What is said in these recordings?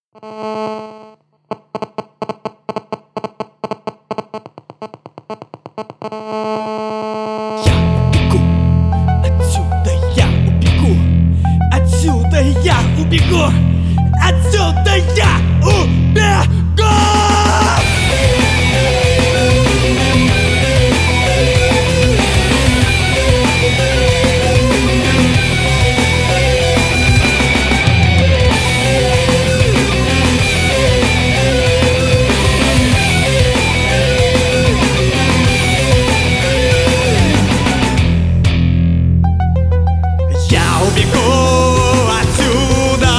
убегу, отсюда я убегу. Я убегу отсюда,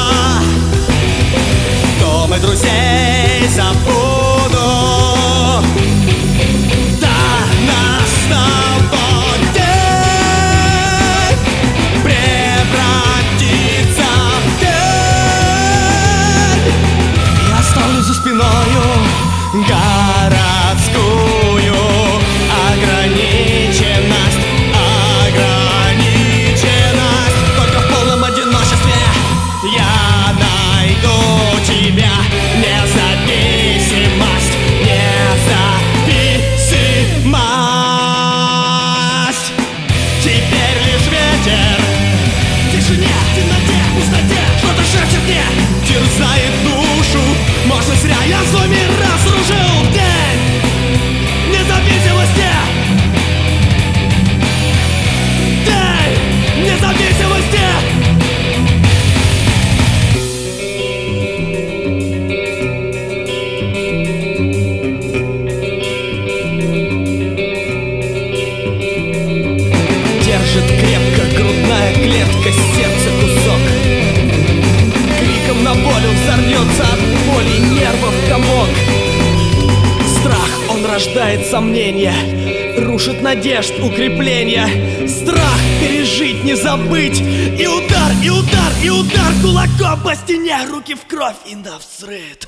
дом и друзей забуду. Да, наш с тобой день превратится в тень. Я оставлю за спиною городскую ограниченность. Только в полном одиночестве я найду тебя. Независимость, независимость. Теперь лишь ветер в тишине, темноте, пустоте что-то шепчет мне, терзает душу. Может, зря я свой мир разрушил. День независимости, день независимости. Держит крепко грудная клетка, сердце кусок. Криком на волю взорвется от боли нервов комок. Страх, он рождает сомнения, рушит надежд, укрепления. Страх пережить, не забыть. И удар, и удар, и удар кулаком по стене. Руки в кровь и навзрыд.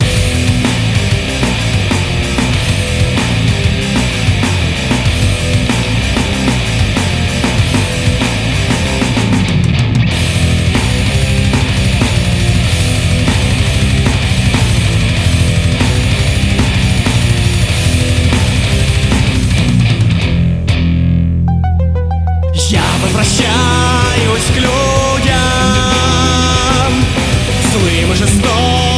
Я возвращаюсь к людям, злым и жестоким.